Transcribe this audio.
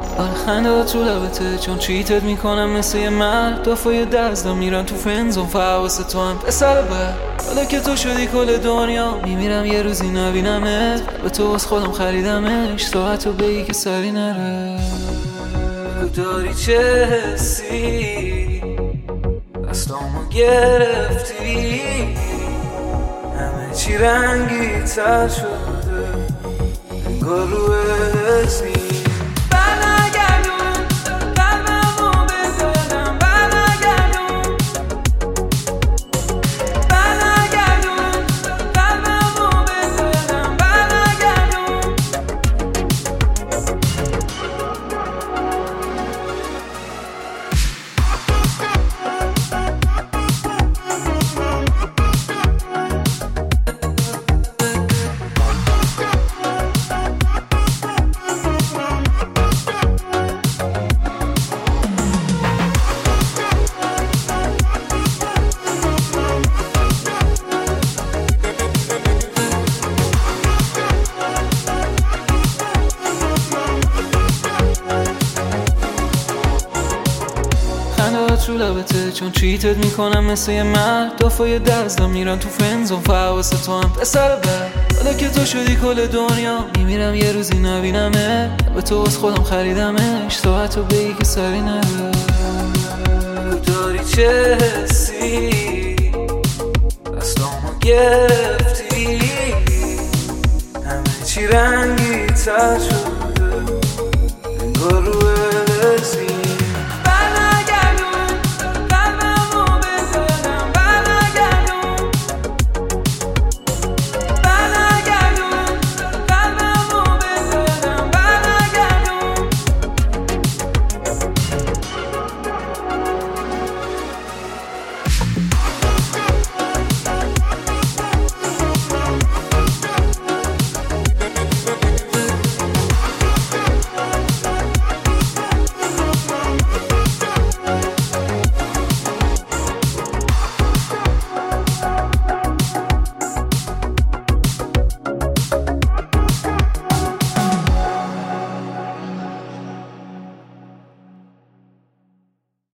آره خنده تو لبته چون چیتت میکنم مثل یه مرد دفعه دزدم میرن تو فنزون فحواس تو هم پسر بر حالا که تو شدی کل دنیا میمیرم یه روزی نبینمت به تو از خودم خریدمش ساعتو بگی که سری نره داری چه حسی دستامو گرفتی همه چی رنگی تر شده انگار رو اسمی تو لبته چون چیتت میکنم مثل یه مرد دفعه دزدم میرن تو فنزون فحواس تو هم پسر بر حالا که تو شدی کل دنیا میمیرم یه روزی نبینمه به تو از خودم خریدمش ساعتو بگی که سری نره داری چه حسی دستامو گرفتی همه چی رنگی تر شد